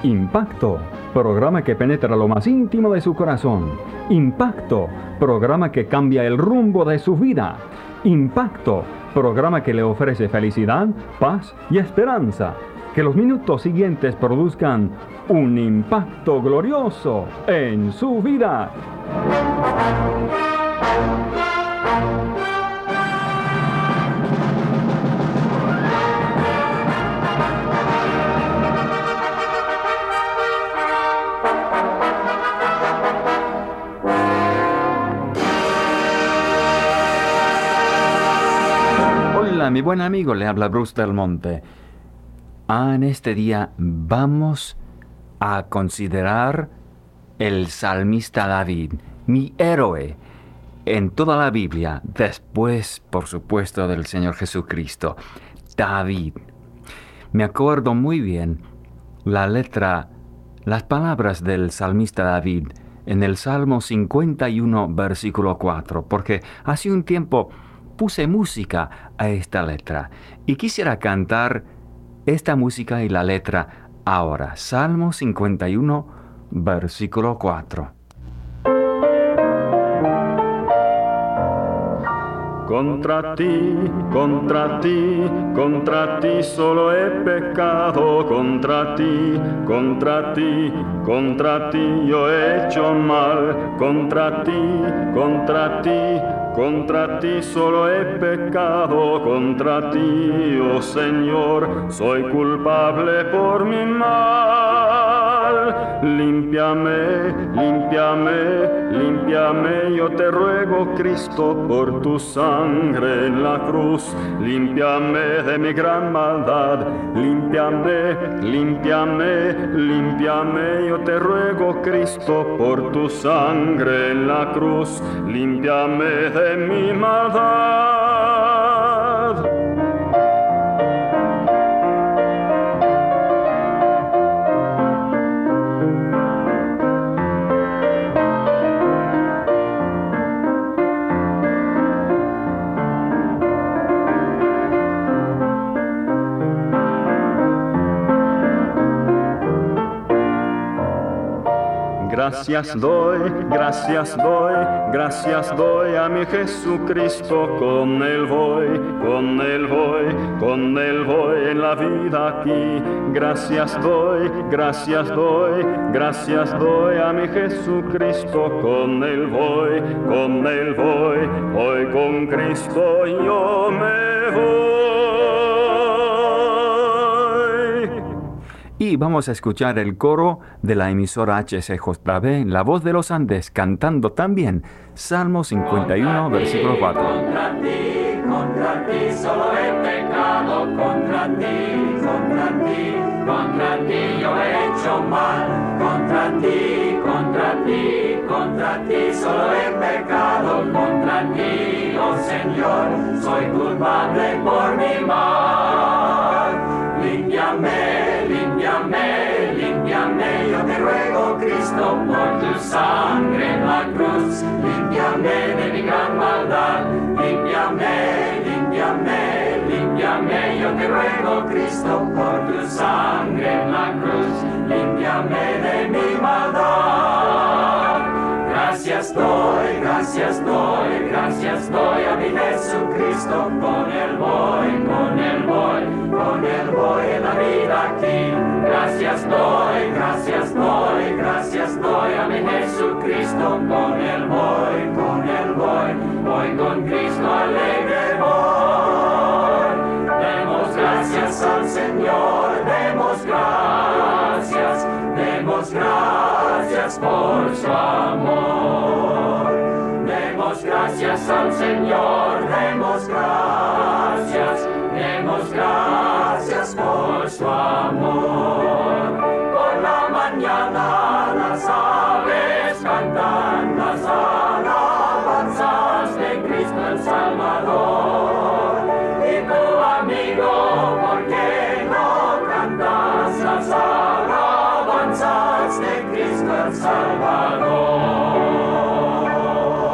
Impacto, programa que penetra lo más íntimo de su corazón. Impacto, programa que cambia el rumbo de su vida. Impacto, programa que le ofrece felicidad, paz y esperanza. Que los minutos siguientes produzcan un impacto glorioso en su vida. Hola, mi buen amigo, le habla Bruce Del Monte. En este día vamos a considerar el salmista David, mi héroe en toda la Biblia, después, por supuesto, del Señor Jesucristo. David. Me acuerdo muy bien las palabras del salmista David en el Salmo 51, versículo 4, porque hace un tiempo puse música a esta letra y quisiera cantar esta música y la letra ahora. Salmo 51, versículo 4. Contra ti, contra ti, contra ti solo he pecado, contra ti, contra ti, contra ti yo he hecho mal, contra ti, contra ti, contra ti solo he pecado, contra ti, oh Señor, soy culpable por mi mal. Límpiame, límpiame, límpiame, yo te ruego, Cristo, por tu sangre en la cruz. Límpiame de mi gran maldad, límpiame, límpiame, límpiame, yo te ruego, Cristo, por tu sangre en la cruz. Límpiame de mi maldad. Gracias doy, gracias doy, gracias doy a mi Jesucristo, con Él voy, con Él voy, con Él voy en la vida aquí. Gracias doy, gracias doy, gracias doy a mi Jesucristo, con Él voy, con Él voy, hoy con Cristo yo me voy. Y vamos a escuchar el coro de la emisora HCJB, La Voz de los Andes, cantando también Salmo 51, versículo 4. Contra ti solo he pecado, contra ti, contra ti, contra ti yo he hecho mal, contra ti, contra ti, contra ti solo he pecado, contra ti, oh Señor, soy culpable por mi mal. Límpiame, límpiame, límpiame, yo te ruego, Cristo, por tu sangre en la cruz. Límpiame de mi gran maldad, límpiame, límpiame, límpiame, yo te ruego, Cristo, por tu sangre en la cruz. Límpiame de mi maldad. Gracias doy, gracias doy, gracias doy a mi Jesucristo, con Él voy, con Él voy, con Él voy en la vida aquí. Gracias doy, gracias doy, gracias doy a mi Jesucristo, con Él voy, con Él voy, voy con Cristo alegre voy. Demos gracias al Señor, demos gracias, demos gracias por su amor. Demos gracias al Señor, demos gracias, demos gracias por su amor. Por la mañana las aves cantan las alabanzas de Cristo el Salvador. Y tu amigo, ¿por qué no cantas las alabanzas de Cristo el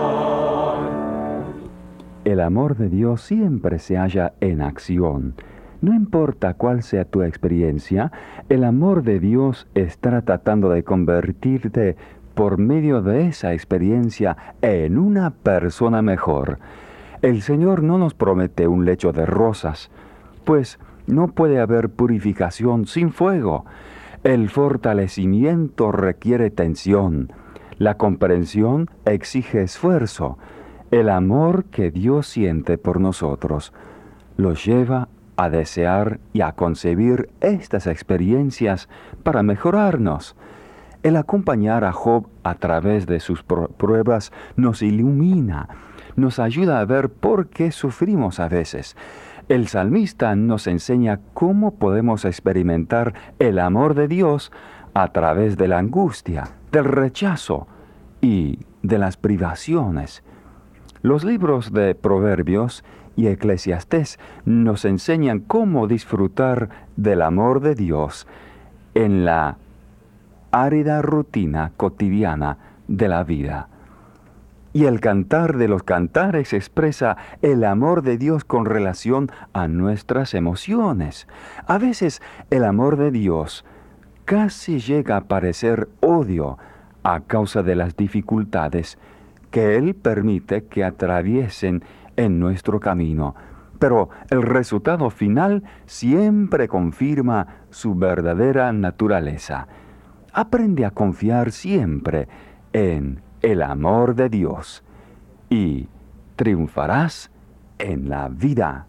Salvador? El amor de Dios siempre se halla en acción. No importa cuál sea tu experiencia, el amor de Dios estará tratando de convertirte por medio de esa experiencia en una persona mejor. El Señor no nos promete un lecho de rosas, pues no puede haber purificación sin fuego. El fortalecimiento requiere tensión. La comprensión exige esfuerzo. El amor que Dios siente por nosotros los lleva a desear y a concebir estas experiencias para mejorarnos. El acompañar a Job a través de sus pruebas nos ilumina, nos ayuda a ver por qué sufrimos a veces. El salmista nos enseña cómo podemos experimentar el amor de Dios a través de la angustia, del rechazo y de las privaciones. Los libros de Proverbios y Eclesiastés nos enseñan cómo disfrutar del amor de Dios en la árida rutina cotidiana de la vida. Y el Cantar de los Cantares expresa el amor de Dios con relación a nuestras emociones. A veces el amor de Dios casi llega a parecer odio a causa de las dificultades que Él permite que atraviesen en nuestro camino. Pero el resultado final siempre confirma su verdadera naturaleza. Aprende a confiar siempre en el amor de Dios y triunfarás en la vida.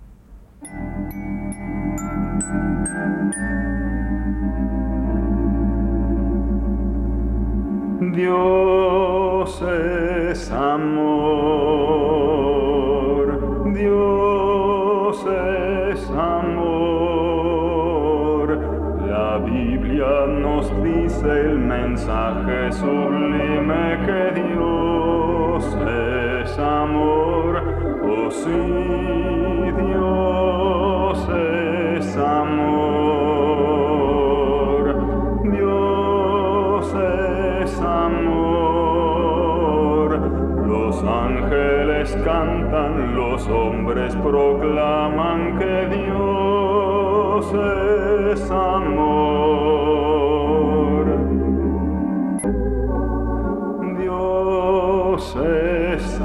Dios es amor, Dios es amor. La Biblia nos dice el mensaje sublime que Dios es amor. Oh sí, Dios es amor, Dios es amor. Los ángeles cantan, los hombres proclaman que Dios es amor. Dios es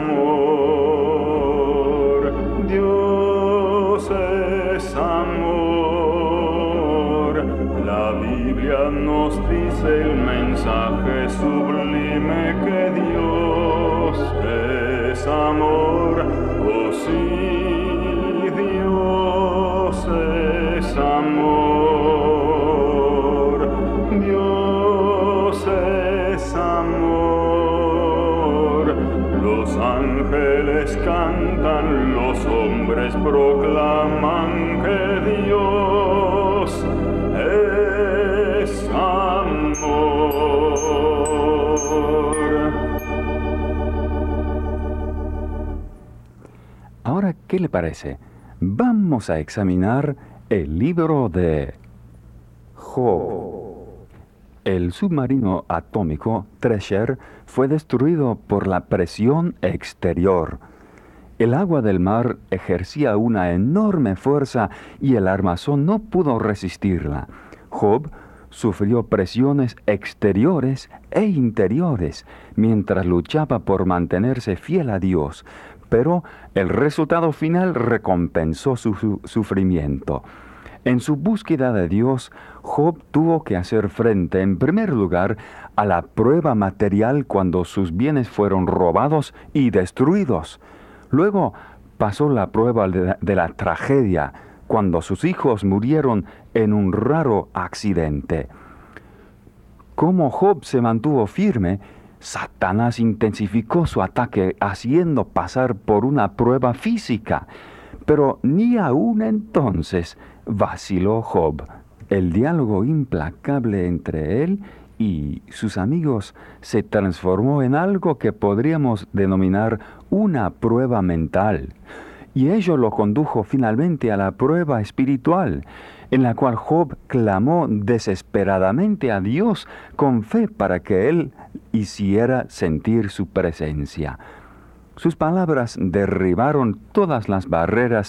amor, Dios es amor. La Biblia nos dice el mensaje sublime que Dios es amor. Oh sí, Dios es amor, Dios es amor. Los ángeles cantan, los hombres proclaman que Dios es amor. Ahora, ¿qué le parece? Vamos a examinar el libro de Job. El submarino atómico Thresher fue destruido por la presión exterior. El agua del mar ejercía una enorme fuerza y el armazón no pudo resistirla. Job sufrió presiones exteriores e interiores mientras luchaba por mantenerse fiel a Dios, pero el resultado final recompensó su sufrimiento. En su búsqueda de Dios, Job tuvo que hacer frente, en primer lugar, a la prueba material cuando sus bienes fueron robados y destruidos. Luego pasó la prueba de la tragedia, cuando sus hijos murieron en un raro accidente. Como Job se mantuvo firme, Satanás intensificó su ataque haciendo pasar por una prueba física. Pero ni aún entonces vaciló Job. El diálogo implacable entre él y sus amigos se transformó en algo que podríamos denominar una prueba mental. Y ello lo condujo finalmente a la prueba espiritual, en la cual Job clamó desesperadamente a Dios con fe para que Él hiciera sentir su presencia. Sus palabras derribaron todas las barreras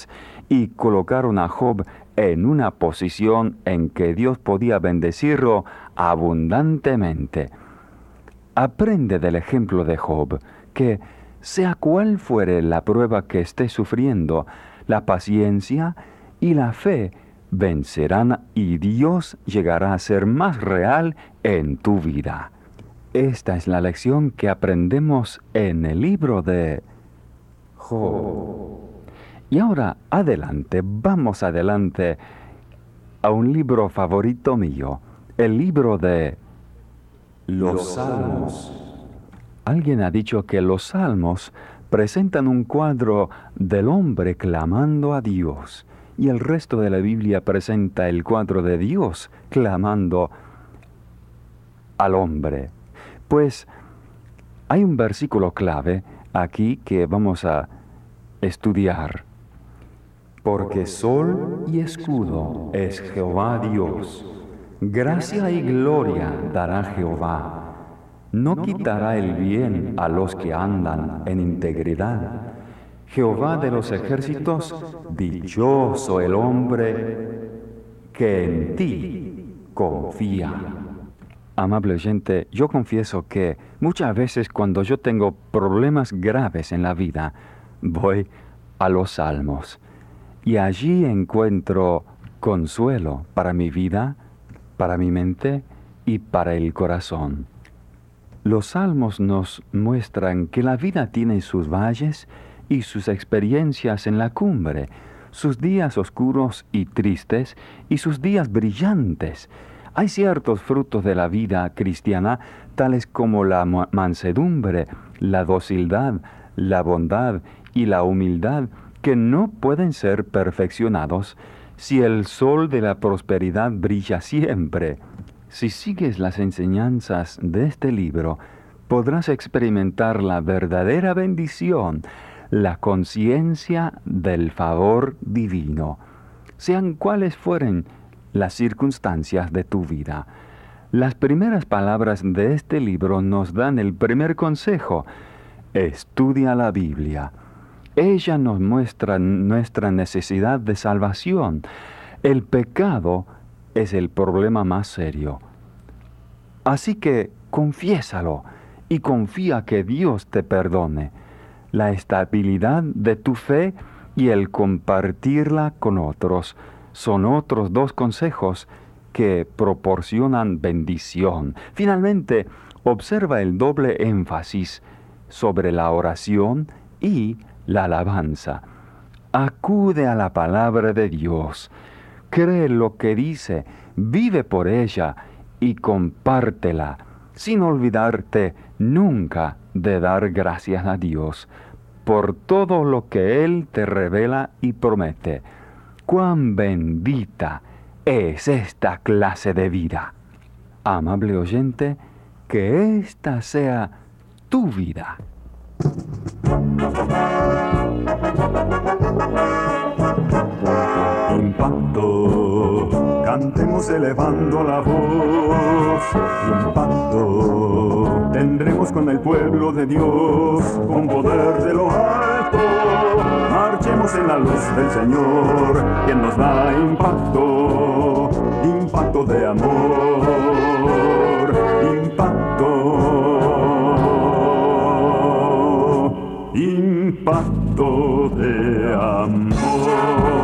y colocaron a Job en una posición en que Dios podía bendecirlo abundantemente. Aprende del ejemplo de Job, que sea cual fuere la prueba que esté sufriendo, la paciencia y la fe vencerán y Dios llegará a ser más real en tu vida. Esta es la lección que aprendemos en el libro de Job. Y ahora vamos adelante a un libro favorito mío, el libro de los Salmos. Alguien ha dicho que los Salmos presentan un cuadro del hombre clamando a Dios, y el resto de la Biblia presenta el cuadro de Dios clamando al hombre. Pues hay un versículo clave aquí que vamos a estudiar. Porque sol y escudo es Jehová Dios. Gracia y gloria dará Jehová. No quitará el bien a los que andan en integridad. Jehová de los ejércitos, dichoso el hombre que en ti confía. Amable oyente, yo confieso que muchas veces cuando yo tengo problemas graves en la vida, voy a los Salmos y allí encuentro consuelo para mi vida, para mi mente y para el corazón. Los Salmos nos muestran que la vida tiene sus valles y sus experiencias en la cumbre, sus días oscuros y tristes y sus días brillantes. Hay ciertos frutos de la vida cristiana, tales como la mansedumbre, la docilidad, la bondad y la humildad, que no pueden ser perfeccionados si el sol de la prosperidad brilla siempre. Si sigues las enseñanzas de este libro, podrás experimentar la verdadera bendición, la conciencia del favor divino, sean cuales fueren las circunstancias de tu vida. Las primeras palabras de este libro nos dan el primer consejo: estudia la Biblia. Ella nos muestra nuestra necesidad de salvación. El pecado es el problema más serio. Así que confiésalo y confía que Dios te perdone. La estabilidad de tu fe y el compartirla con otros son otros dos consejos que proporcionan bendición. Finalmente, observa el doble énfasis sobre la oración y la alabanza. Acude a la palabra de Dios, cree lo que dice, vive por ella y compártela, sin olvidarte nunca de dar gracias a Dios por todo lo que Él te revela y promete. ¡Cuán bendita es esta clase de vida! Amable oyente, que esta sea tu vida. Impacto, cantemos elevando la voz. Impacto, tendremos con el pueblo de Dios, con poder de lo alto. Marchemos en la luz del Señor, quien nos da impacto, impacto de amor, impacto de amor.